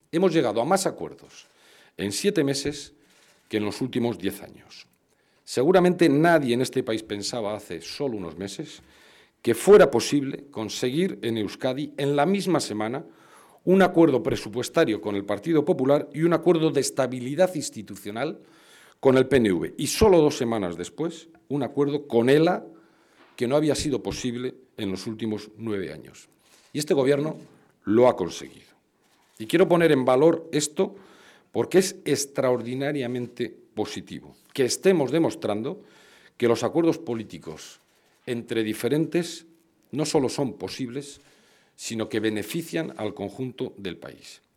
Hemos llegado a más acuerdos en 7 meses que en los últimos 10 años. Seguramente nadie en este país pensaba hace solo unos meses que fuera posible conseguir en Euskadi, en la misma semana, un acuerdo presupuestario con el Partido Popular y un acuerdo de estabilidad institucional con el PNV. Y solo 2 semanas después, un acuerdo con ELA que no había sido posible en los últimos 9 años. Y este Gobierno lo ha conseguido. Y quiero poner en valor esto porque es extraordinariamente positivo que estemos demostrando que los acuerdos políticos entre diferentes no solo son posibles, sino que benefician al conjunto del país.